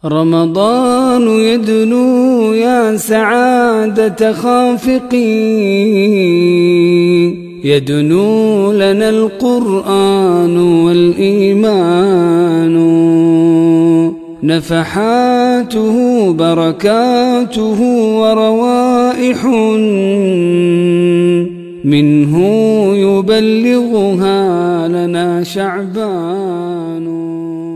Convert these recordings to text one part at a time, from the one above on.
رمضان يدنو يا سعادة خافقين، يدنو لنا القرآن والإيمان، نفحاته بركاته وروائح منه يبلغها لنا شعبان.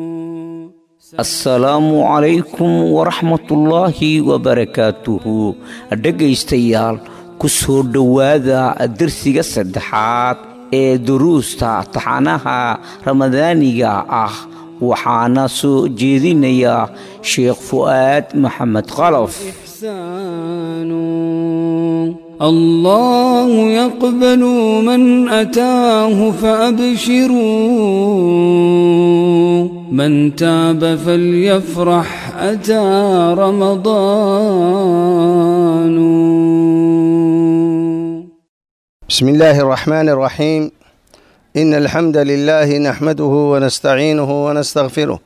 السلام عليكم ورحمة الله وبركاته. dhegaystayaal ku soo dhawaada darsiga saddexaad ee duruusta taxanaha ramadaaniga ah, waxaana soo jeedinaya Sheekh Fuaad Maxamed Khalaf. الله يقبل من أتاه فأبشروا، من تاب فليفرح أتى رمضان. بسم الله الرحمن الرحيم. إن الحمد لله نحمده ونستعينه ونستغفره،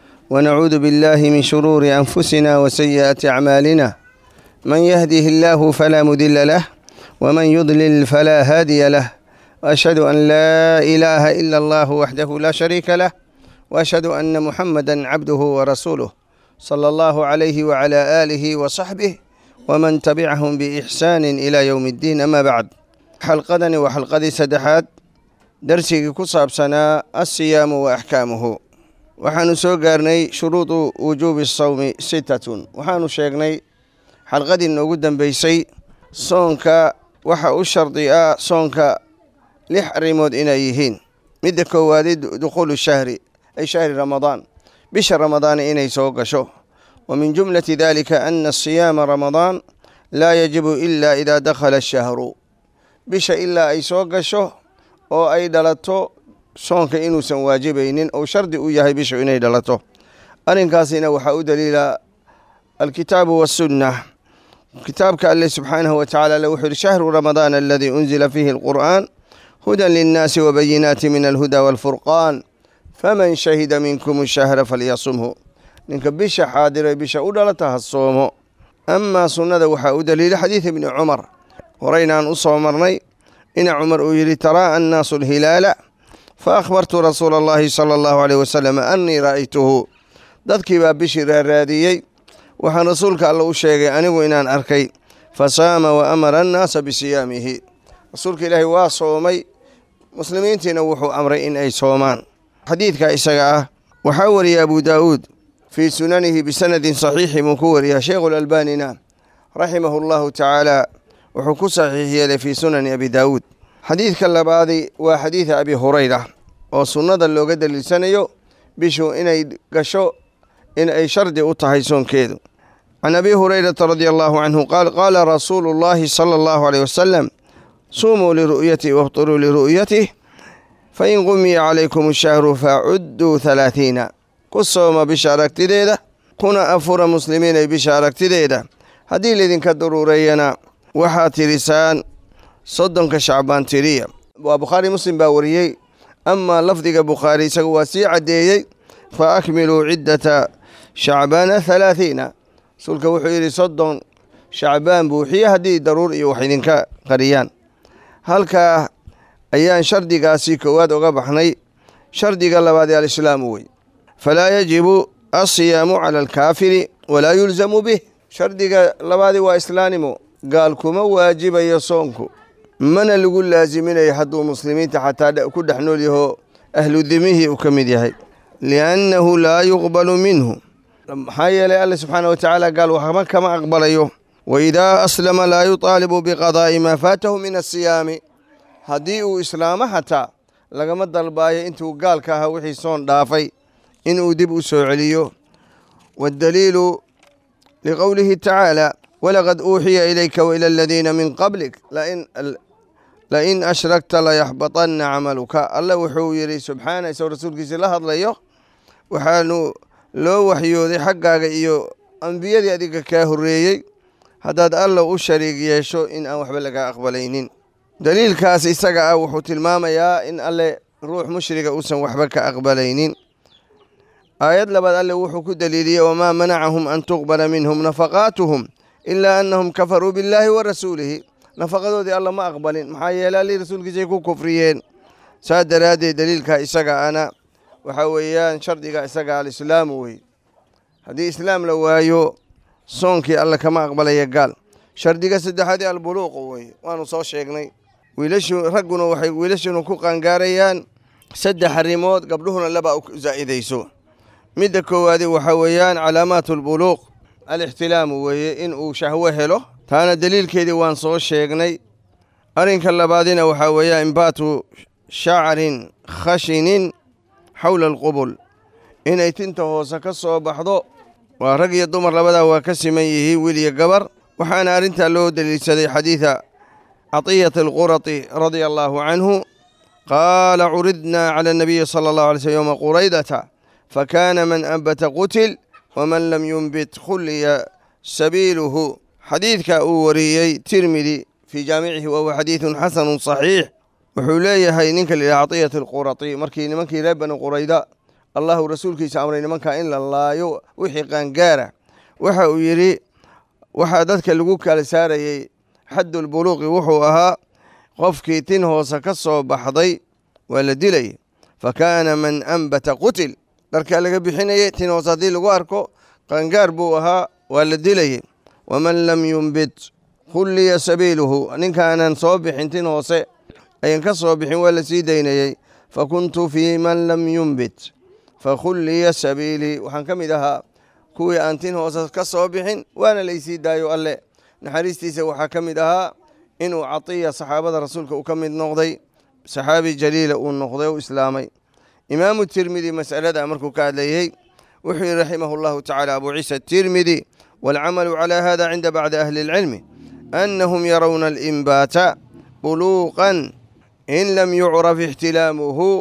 ونعوذ بالله من شرور أنفسنا وسيئات أعمالنا. من يهده الله فلا مضل له، ومن يضلل فلا هادي له. وأشهد أن لا إله إلا الله وحده لا شريك له، وأشهد أن محمدا عبده ورسوله صلى الله عليه وعلى آله وصحبه ومن تبعهم بإحسان إلى يوم الدين. أما بعد، حلقتنا وحلقة سدحات درسي كصاب سنة الصيام وأحكامه. وحانو سوغارني شروط وجوب الصوم 6. وحانو شيغني xalqadii noogu dambaysay soonka waxa u shardiya soonka 6 arrimood inay yihiin. midda koowaad dukhulu shahri ay shahri ramadaan, bisha ramadaan inay soo gasho. ومن جملة ذلك أن الصيام رمضان لا يجب إلا إذا دخل الشهر. bisha ilaa ay soo gasho oo ay dhalato soonka inuusan waajibaynin oo shardi u yahay bisha inay dhalato. arrinkaasina waxa u daliila الكتاب والسنة. كتابك الله سبحانه وتعالى له شهر رمضان الذي أنزل فيه القرآن هدى للناس وبينات من الهدى والفرقان فمن شهد منكم الشهر فليصمه. نك بش حاضر بش أولتها الصوم. أما سنة وحا دليل حديث ابن عمر، ورينا أن أصومرني إن عمر يري ترى الناس الهلال فأخبرت رسول الله صلى الله عليه وسلم أني رأيته. ذاتك بشر الراديي waxaan rasuulka alla u sheegay anigu inaan arkay. fasaama wa amara annaasa bisiyaamihi. rasuulka ilaahay waa soomay, muslimiintiina wuxuu amray in ay soomaan. xadiidka isaga ah waxaa wariyay abu daa'uud fii sunanihi bisanadin saxiixi buu ku wariyaa. sheekhu lalbaanina raximahu llahu tacaala wuxuu ku saxiix yeelay fii sunani abi daa'uud. xadiidka labaadi waa xadiida abi hurayra oo sunnada looga daliilsanayo bishu inay gasho إن أي شرد أطهيسون كيدو. عن أبي هريرة رضي الله عنه قال قال رسول الله صلى الله عليه وسلم صوموا لرؤيته وافطروا لرؤيته فإن غمي عليكم الشهر فعدوا 30. قصوم بشارك تديدة كنا أفور مسلمين بشارك تديدة. هذه الذين كدرورينا وحات لسان صدن كشعبان تريا. وبخاري مسلم باوريي. أما لفظك بخاري سواسي عديي فأكملوا عدة شعبان 30. سلك وحيري صدن شعبان بوحية هدي ضروري وحيدين قريان. هلك أيان شردي قاسي كواد وقبحني شردي قال بعد الإسلام وي فلا يجب الصيام على الكافر ولا يلزم به. شردي قال بعد وإسلامه قال كما واجب يصونكو من اللي يقول لازمين يحدوا مسلمين حتى كل حنولي هو أهل ذمه وكمديه لأنه لا يقبل منه. حي الله سبحانه وتعالى قال وحما كما أقبل أيه وإذا أسلم لا يطالب بقضاء ما فاته من الصيام. هديء إسلام حتى لقد مد الباية انتو قال كها وحي صون دافي إن أدب سعليه. والدليل لقوله تعالى ولقد أوحي إليك وإلى الذين من قبلك لئن أشركت ليحبطن عملك. الله وحو يري سبحانه سو رسولك سلاح الله وحانو لو وحيودي حقاق إيو أنبياء أديك كاهريي هداد الله أشريك يشو إن أوحب لك أقبلينين. دليل كاسي سقا وحو تلماما يا إن الله روح مشرك أسن وحبك أقبلينين. آيات لبد الله وحكو دليلية وما منعهم أن تقبل منهم نفقاتهم إلا أنهم كفروا بالله ورسوله نفقاتو دي الله ما أقبلين محايا لا لي رسولك جيكو كفريين سادر هذه دليل كإساقا أنا وحويان شرطي كإساقا الإسلام وي هذه إسلام لو هايو صونكي الله كما أقبل يقال شرطي كسد هذه البلوغ وي وانو صو شيقني ويلشو رقنا وحي ويلشو نكو قانقاريان سد حريموت قبلهن لبا زائديسو مدكو هذه وحويان علامات البلوغ الاحتلام وي إن شهوه له تانا دليل كيدي وان صو شيقني أرين كاللبادين وحويان إنباتو شعر خشن حول القبل إن يتنتهو سكسو بحضو ورقي الضمر لبدا وكسميه ولي قبر وحانا أرنت له دليل سدي حديث عطية القرطي رضي الله عنه قال عرضنا على النبي صلى الله عليه وسلم يوم قريدة فكان من أنبت قتل ومن لم ينبت خلي سبيله حديث كأوريي ترمذي في جامعه وهو حديث حسن صحيح وحولي هاي نينك لعطية القرطي مركي نمنكي لبن قريدة الله ورسولك سامرين نمنكا إلا الله يو وحي قانقارة وحا يري وحا دادك اللقوك لساري حد البلوغ وحوها قفكي تنهو سكسو بحضي ولدلي فكان من أنبت قتل دركا لقى بحيني تنهو صدي لقواركو قانقار بوها ولدلي ومن لم ينبت خلي سبيله نين كان صوبح تنهو سي أين كصوبح ولا سيديني فكنت في من لم ينبت فخلي سبيلي وحن كمدها كوي أنتين هو كصوبح وأنا ليسي دايو الله نحريستي سوحا كمدها إنه عطية صحابة رسولك وكمد نقضي صحابي جليل ونقضي وإسلامي إمام الترمذي مسألة أمرك كاليه وحي رحمه الله تعالى أبو عيسى الترمذي والعمل على هذا عند بعض أهل العلم أنهم يرون الإنبات بلوغا إن لم يعرف احتلامه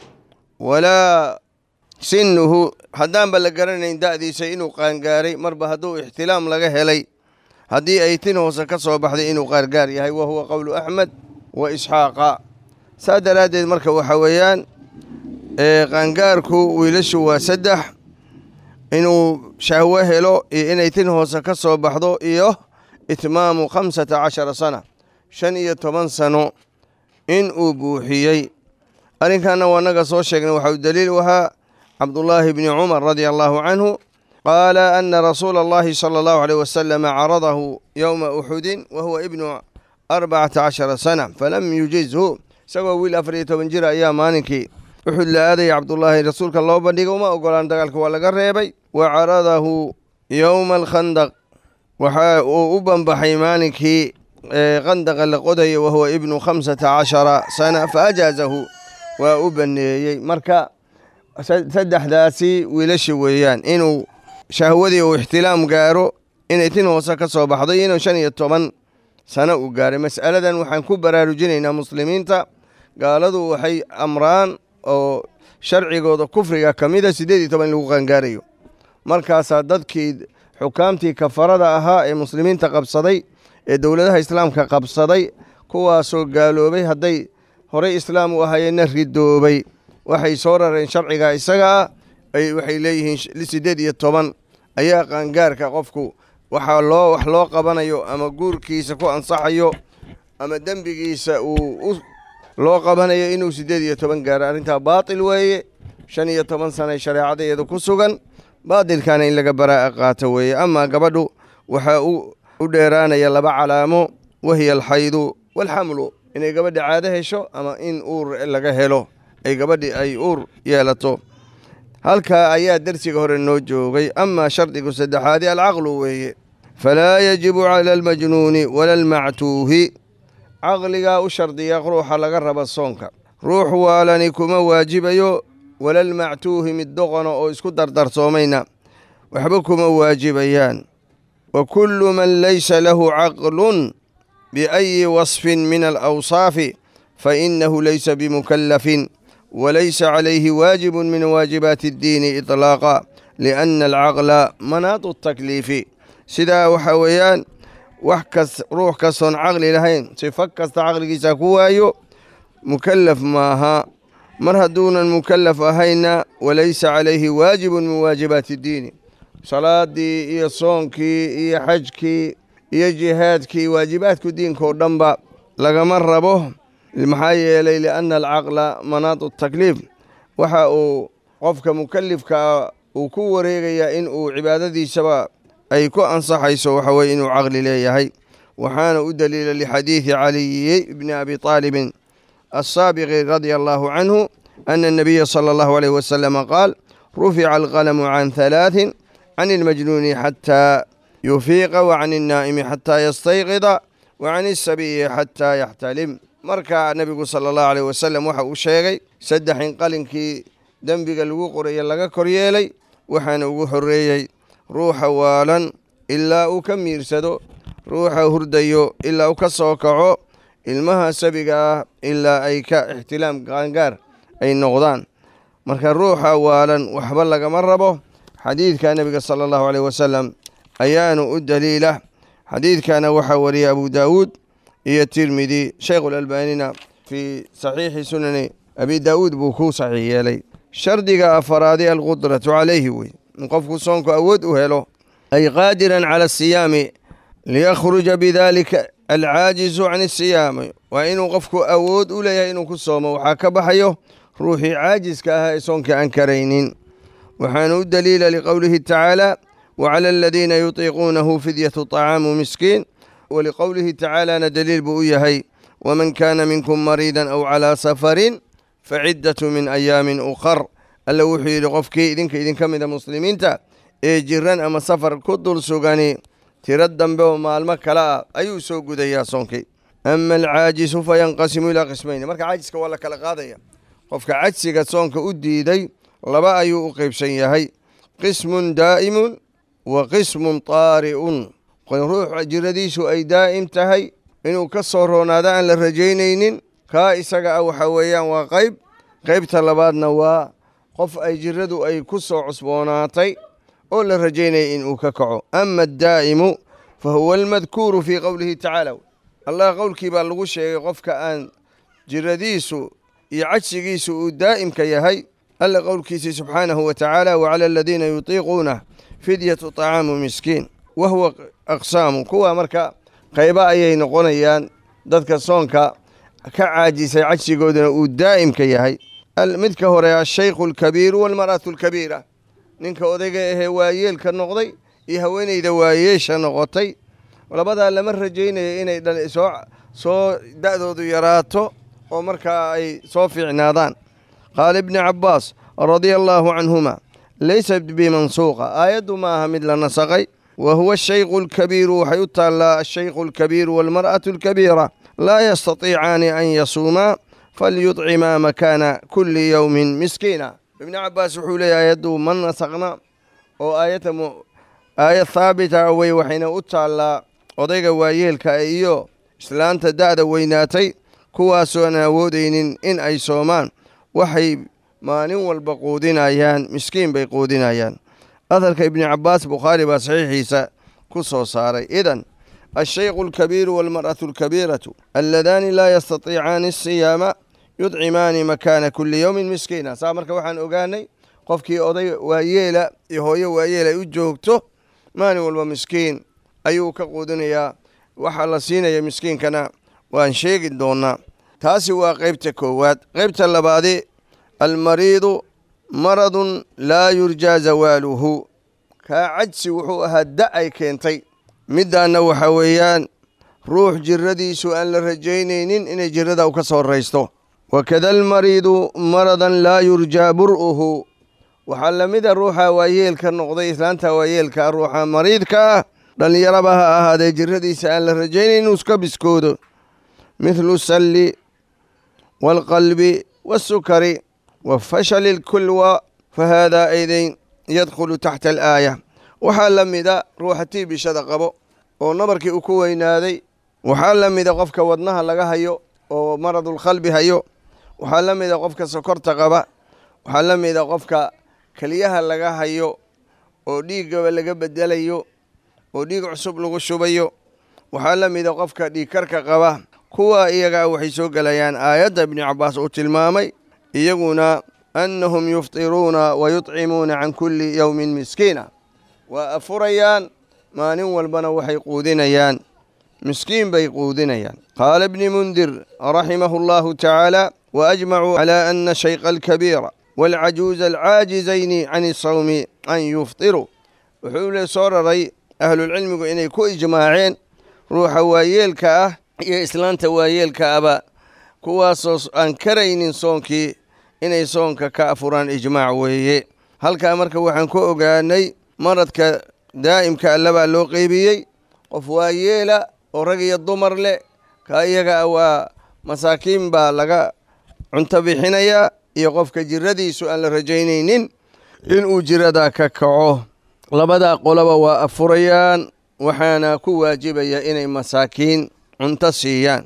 ولا سنه حدان بلقرن إن دادي سينو قانقاري مربى هدو احتلام لغه لي هدي أيتنه سكسو بحد إنو قارقاري هاي وهو قول أحمد وإسحاق سادة هذه المركة وحويان قانقاركو ويلشو وسدح إنو شهوه له إن أيتنه سكسو بحدو إيوه إتمام 15 سنة شنية 8 سنة إن أبوحيي أرين كان ونقى صوشيقنا وحو الدليل وها عبد الله بن عمر رضي الله عنه قال أن رسول الله صلى الله عليه وسلم عرضه يوم أحد وهو ابن 14 سنة فلم يجزه سوى ويل أفريته من جرى أيام مانكي أحد لهذا عبد الله رسولك الله بندق وما أقول أن دقالك ولا قريبي وعرضه يوم الخندق وأبن بحيمانك خندق القدي وهو ابن 15 سنة فأجازه وأبن مركا سدح داسي ويلش ويان إنه شهودي واحتلام قارو إن إتنو سكسو بحضي إنه شنية 8 سنة وقاري مسألة وحن كبرا رجلنا مسلمين تا قالوا وحي أمران أو شرعي قوضو كفري كميدة سيدي 8 لغان قاريو مركا ساددكي حكامتي كفرد أها المسلمين تقبصدي دولتها إسلام كقبصدي كواسو قالوا بي هدي هوري إسلام وهاي نردو بي waxay soo rareen sharciga isaga ay waxay leeyihiin lisided iyo 10 ayaa qaangaarka qofku waxa loo qabanayo ama guurkiisa ku ansaxayo ama dambigiisa uu loo qabanayo inuu 18 gaar arinta baatil weeye 15 sano shariicadeedu ku sugan baadilkana in laga baraa qaato weeye ama gabadhu waxa u dheeraanaya laba calaamo wahiya alxaydu walhamlu inay gabadha caado hesho ama in uur laga helo ay gabadhi ay uur yeelato halka ayaa darsiga hore noo joogay ama shardigu saddexaad alaqlu weeye falaa yajibu cala almajnuuni wala almactuuhi caqliga u shardiya ruuxa laga raba soonka ruux waalani kuma waajibayo wala almactuuhi mid doqona oo isku dardarsoomayna waxba kuma waajibayaan wa kullu man laysa lahu caqlun biayi wasfin min alawsaafi fainahu laysa bimukallafin وليس عليه واجب من واجبات الدين إطلاقا لأن العقل مناط التكليف سدا وحويان وحكس روح كسون عقل لهين سفكس عقل كيساكوايو مكلف ماها mar hadduunan mukallaf ahayna walaysa calayhi waajibun min waajibaati iddiini salaaddii iyo soonkii iyo xajkii iyo jihaadkii waajibaadku diinkao dhanba lagama rabo maxaa yeelay lianna alcaqla manaadu takliif waxa uu qofka mukallifkaa uu ku wareegayaa in uu cibaadadiisaba ay ku ansaxayso waxa weye inuu caqli leeyahay waxaana u daliila lixadiidi caliyi bni abi طaalibin الsaabiqi radia allahu canhu ana الnabiya salى اllahu عalيh wasalama qaal rufica alqalamu can halaaثin can اlmajnuuni xataa yufiiqa wacan الnaa'imi xataa yastayqida wacan الsabiyi xataa yaxtalim markaa nebigu salى اllahu عalيh wasalam waxa uu sheegay saddex in qalinkii dembiga lagu qoraye laga kor yeelay waxaana ugu horreeyey ruuxa waalan ilaa uu ka miirsado ruuxa hurdayo ilaa uu ka soo kaco ilmaha sabiga ah ilaa ay ka ixtilaam qaangaar ay noqdaan marka ruuxa waalan waxba lagama rabo xadiidka nebiga sala allahu caleyh wasalam ayaanu u daliila xadiidkana waxaa wariyay abu daawuud iyo tirmidi sheikhulalbaanina fii saxiixi sunani abi daawuud buu ku saxiix yeelay shardiga afaraadi alqudratu calayhi wey in qofku soonku awood u helo ay qaadiran cala asiyaami liyakhruja bidaalika alcaajizu can asiyaami waa inuu qofku awood u leeyahay inuu ku soomo waxaa ka baxayo ruuxii caajiska ahaa ee soonka aan karaynin waxaana u daliila liqowlihi tacaala wacala aladiina yutiiquunahu fidyatu طacaamu miskiin waliqowlihi tacaalana daliil buu u yahay waman kaana minkum mariidan aw calaa safarin faciddatu min ayaamin ukhar alla wuxuu yidhi qofkii idinka mida muslimiinta ee jiran ama safar ku dul sugani tiro dambe oo maalmo kale ah ayuu soo gudayaa soonkii ama alcaajisu fayanqasimu ilaa qismayni marka caajiska waa la kala qaadaya qofka cajsiga soonka u diiday laba ayuu u qeybsan yahay qismun daa'imun wa qismun taari'un ruux jiradiisu ay daa'im tahay inuu ka soo roonaado aan la rajaynaynin kaa isaga ah waxaa weeyaan waa qaybta labaadna waa qof ay jiradu ay ku soo cusboonaatay oo la rajaynaya inuu ka kaco ama addaa'imu fa huwa almadkuuru fii qowlihi tacaala allah qowlkii baa lagu sheegay qofka aan jiradiisu iyo cajsigiisu uu daa'imka yahay alla qowlkiisii subxaanahu wa tacaala wacala aladiina yutiiquuna fidyatu طacaamu miskiin wa huwa aqsaamu kuwa marka qayba ayay noqonayaan dadka soonka ka caajisay cajsigoodana uu daa'imka yahay midka hore ashaykhu alkabiiru walmar'atu alkabiira ninka odayga ahee waayeelka noqday iyo haweenayda waayeesha noqotay labadaa lama rajaynaya inay soo da'doodu yaraato oo markaa ay soo fiicnaadaan qaala ibni cabbaas radia allaahu canhuma laysa bimansuuqa aayaddu ma aha mid la nasaqay wa huwa ashaykhu alkabiiru waxay u taallaa ashaykhu alkabiiru walmar'atu alkabiira laa yastatiicaani an yasuumaa falyudcimaa makaana kulli yowmin miskiina ibni cabbaas wuxuu leeyahy aayaddu ma nasaqna oo aayad haabita wey waxayna u taallaa odayga waayeelka iyo islaanta da'da weynaatay kuwaasoon awoodaynin in ay soomaan waxay maalin walba quudinayaan miskiin bay quudinayaan aharka ibni cabbaas bukhaari baa saxiixiisa ku soo saaray idan ashaykhu alkabiiru walmar'atu alkabiiratu alladaani laa yastatiicaani asiyaama yudcimaani makaana kulli yowmin miskiina saa marka waxaan ogaanay qofkii oday waayeela iyo hooyo waayeel ay u joogto maalin walba miskiin ayuu ka quudinayaa waxaa la siinaya miskiinkana waan sheegi doonnaa taasi waa qaybta koowaad qaybta labaadi almariidu maradun laa yurjaa zawaaluhu kaa cajsi wuxuu ahaa da' ay keentay middaanna waxaa weeyaan ruux jiradiisu aan la rajaynaynin inay jirada u ka soo raysto wakada almariidu maradan laa yurjaa bur'uhu waxaa lamida ruuxa waayeelka noqday islaanta waayeelka ruuxa mariidka ah dhallinyaraba ha ahaadee jiradiisa aan la rajaynayn inuu iska biskoodo mithlu salli waalqalbi waasukari wafashali lkulwa fahaadaa aydayn yadkhulu taxta alaaya waxaa la mida ruuxa tiibishada qabo oo nabarkii uu ku weynaaday waxaa la mida qofka wadnaha laga hayo oo maradulqalbi hayo waxaa la mida qofka sokorta qaba waxaa la mida qofka keliyaha laga hayo oo dhiiggaba laga bedelayo oo dhiig cusub lagu shubayo waxaa la mida qofka dhiigkarka qaba kuwa iyagaa waxay soo gelayaan aayadda ibni cabbaas uu tilmaamay iyaguna annahum yuftiruuna wayuطcimuuna can kulli yowmin miskiina waa afurayaan maalin walbana waxay quudinayaan miskiin bay quudinayaan. qaala ibni mundir raximahu allahu tacaala waajmacuu calaa ana shayqa alkabiira waalcajuuza alcaajizayni can isawmi an yuftiruu. wuxuu le soo raray ahlulcilmigu inay ku ijmaaceen ruuxa waayeelka ah iyo islaanta waayeelka aba kuwaasoo aan karaynin soonkii inay soonka ka afuraan ijmaac weeye. halkaa marka waxaan ku ogaanay maradka daa'imka allabaa loo qeybiyey qof waayeela oo rag iyo dumar leh ka iyaga waa masaakiin baa laga cunto bixinayaa iyo qofka jiradiisu aan la rajaynaynin inuu jiradaa ka kaco. labadaa qoloba waa afurayaan waxaana ku waajibaya inay masaakiin cunto siiyaan.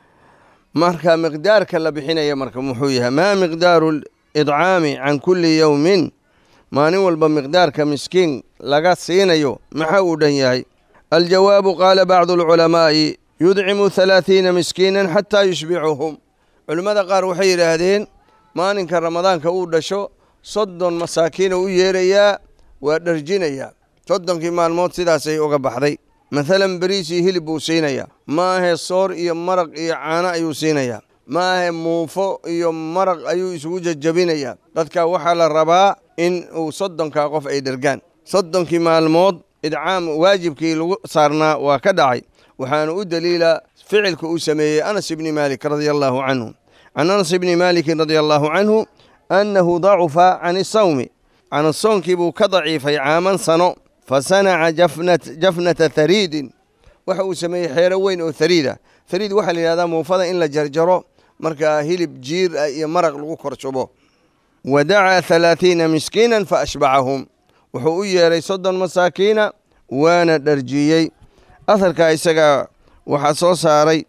marka miqdaarka la bixinaya marka muxuu yahay maa miqdaaru lidcaami can kulli yowmin maalin walba miqdaarka miskiin laga siinayo maxaa uu dhan yahay. aljawaabu qaala bacdu alculamaa'i yudcimu 30 miskiinan xataa yushbicuhum. culimmada qaar waxay yidhaahdeen maalinka ramadaanka uu dhasho 30 masaakiina u yeerayaa waa dharjinayaa 30kii maalmood sidaasay uga baxday. maalan beriis iyo hilib buu siinayaa maahe soor iyo maraq iyo caano ayuu siinayaa maahe muufo iyo maraq ayuu isugu jajabinayaa. dadka waxaa la rabaa in uu 30kaa qof ay dhergaan. 30kii maalmood idcaam waajibkii lagu saarnaa waa ka dhacay waxaana u daliila ficilka uu sameeyey anas ibni maalik radia allahu canhu. can anas ibni maalikin radia allahu canhu annahu dacufa can isawmi can soonkii buu ka daciifay caaman sano fasanaca jafnata hariidin waxa uu sameeyey xeero weyn oo hariida. hariid waxaa la yidhahdaa muufada in la jarjaro markaa hilib jiir ah iyo maraq lagu kor shubo. wadacaa 30 miskiinan faashbacahum wuxuu u yeeray 30 masaakiina waana dharjiyey. aharkaa isaga waxaa soo saaray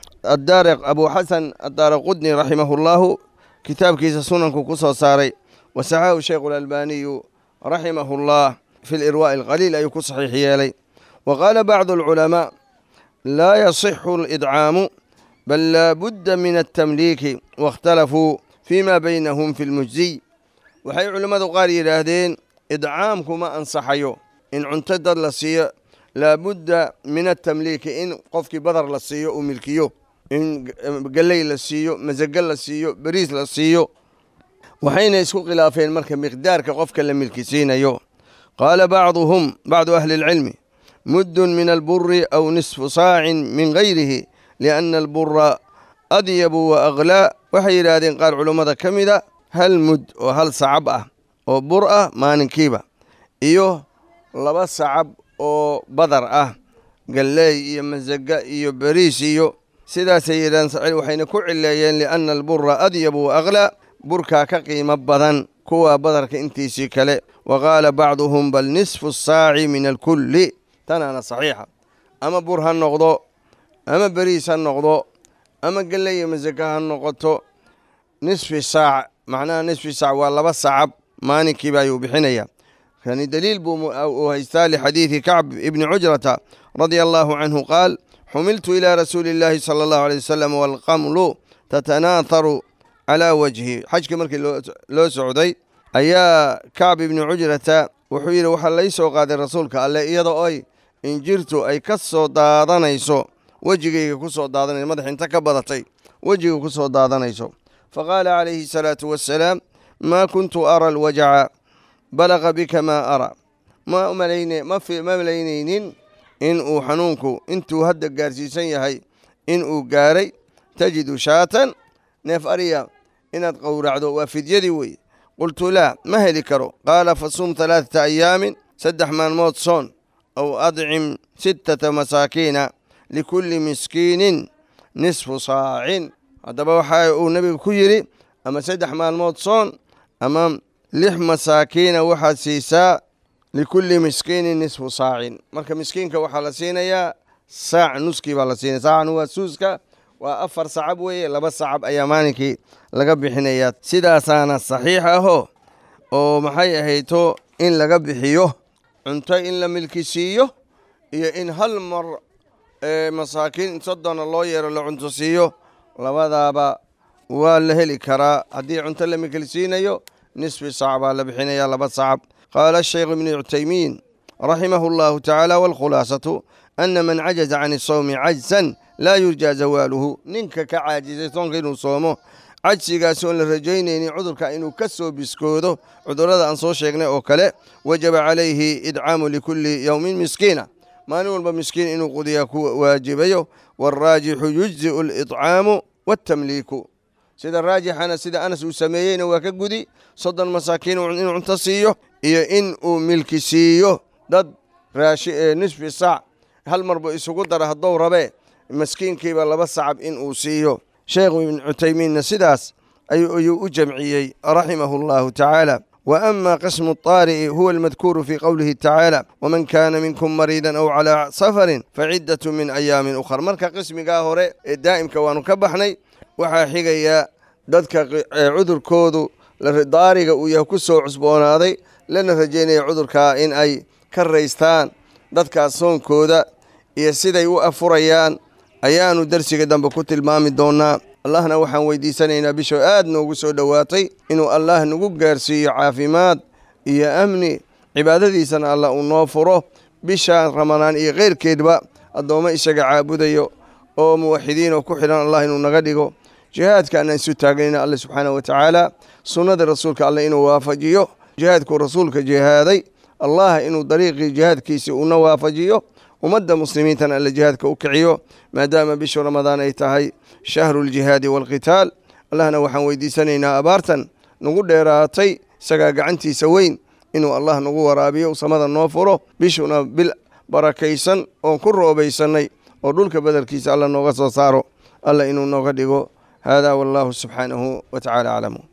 abu xasan addaaraqudni raximahu llahu kitaabkiisa sunanku ku soo saaray wasaxahu shaykhu alalbaaniyu raximahu llah fi lirwaa'i alqaliil ayuu ku saxiix yeelay. wa qaala bacdu alculamaa laa yasixu alidcaamu bal laa budda min altamliiki waاkhtalafuu fima baynahum fi lmujziy. waxay culimmadu qaar yidhaahdeen idcaamku ma ansaxayo in cunto dad la siiyo laabudda min atamliiki in qofkii badar la siiyo uu milkiyo in galley la siiyo masago la siiyo beriis la siiyo. waxayna isku khilaafeen marka miqdaarka qofka la milkisiinayo. qaala bacdu ahli اlcilmi muddun min alburi aw nisfu saacin min gayrihi lianna albura adyabu wa aglaa. waxay yidhaahdeen qaar culummada ka mida hal mud oo hal sacab ah oo bur ah maalinkiiba iyo 2 sacab oo badar ah galleey iyo masaga iyo beriis iyo sidaasay yidhahdeen. waxayna ku cileeyeen lianna albura adyabu wa aglaa burkaa ka qiimo badan kuwa badarka intiisii kale. wa qaala bacduhum bal nisfu saaci min alkulli tanaana saxiixa ama bur ha noqdo ama beriis ha noqdo ama galley iyo masaga ha noqoto nisfi saac macnaha nisfi saac waa 2 sacab maalinkiiba ayuu bixinaya. kani daliil buu haystaa lixadiidi kacb ibni cujrata radia allahu canhu qaal xumiltu ilaa rasuuli illaahi sala allahu alay wasalam waalqamlu tatanaatharu calaa wajhi. xajka markii loo socday ayaa kacb ibni cujrata wuxuu yidhi waxaa lay soo qaaday rasuulka alle iyadoo oy injirtu ay ka soo daadanayso wejigayga ku soo daadanayso madax inta ka badatay wejiga ku soo daadanayso. faqaala calayhi asalaatu wassalaam maa kuntu ara alwajaca balaqa bika maa ara. ma malaynaynin in uu xanuunku intuu hadda gaarsiisan yahay in uu gaaray. tajidu shaatan neef ariya inaad qowracdo waa fidyadii wey. qultu laa ma heli karo. qaala fasum 3 ayaamin 3 maalmood soon aw adcim 6 masaakiina likulli miskiinin nisfu saacin. haddaba waxa uu nebigu ku yidhi ama 3 maalmood soon ama 6 masaakiina waxaad siisaa likulli miskiinin nisfu saacin. marka miskiinka waxaa la siinayaa saac nuskii baa la siinaya. saacan waa suuska waa 4 sacab weeye 2 sacab ayaa maalinkii laga bixinayaa. sidaasaana saxiix aho oo maxay ahayto in laga bixiyo cunto in la milki siiyo iyo in hal mar masaakiin 30 loo yeero la cunto siiyo labadaaba والهلي كرا هدي عنت لم يكلسينيو نصف صعب على بحين يا لبد صعب. قال الشيخ ابن عثيمين رحمه الله تعالى والخلاصة أن من عجز عن الصوم عجزا لا يرجى زواله ننك كعاجز تنقل صومه عجزي سؤال الرجين إن عذرك إنه كسو بسكوده عذر هذا أنصو شيخنا أوكله وجب عليه إدعام لكل يوم مسكينة ما نقول بمسكين إنه قد يكون واجبيه والراجح يجزئ الإطعام والتمليك سيد الراجح أنا سيد أنس وسميين وكجدي صد المساكين وإن عنتصيه إيه إن ملكسيه ضد راشي نصف الساعة هل مربو يسقطر هالدورة به مسكين كيف الله بس صعب إن أوصيه شيخ ابن عثيمين سداس أي جمعي رحمه الله تعالى. وأما قسم الطارئ هو المذكور في قوله تعالى ومن كان منكم مريضا أو على سفر فعدة من أيام أخرى مركا قسم قاهوري الدائم كوانو كبحني waxaa xigaya dadka cudurkoodu daariga uu yahay ku soo cusboonaaday lana rajeynaya cudurka in ay ka raystaan dadka soonkooda iyo siday u afurayaan ayaanu darsiga dambe ku tilmaami doonaa. allahna waxaan weydiisanaynaa bisho aad noogu soo dhowaatay inuu allah nagu gaarsiiyo caafimaad iyo amni cibaadadiisana allah uu noo furo bisha ramadaan iyo keyrkeedba addoommo isaga caabudayo oo muwaxidiin oo ku xidhan allah inuu naga dhigo جهاد كان يستاجرنا الله سبحانه وتعالى سنة رسولك الله إنه وافجيه جهادك رسولك جهادي الله إنه طريق جهاد كيسي ونوافجيه ومد مسلمين على جهادك وكعيه ما دام بشهر رمضان يتهي شهر الجهاد والقتال الله نوحن ويدي سنينا أبارتا نقول ديراتي سقاق عنتي سوين إنه الله نقول رابيه وصمد النوفره بشهر بالبركيسا وكره بيسني ودولك بدل كيس الله نغص وصاره الله إنه نغدقه هذا والله سبحانه وتعالى أعلم.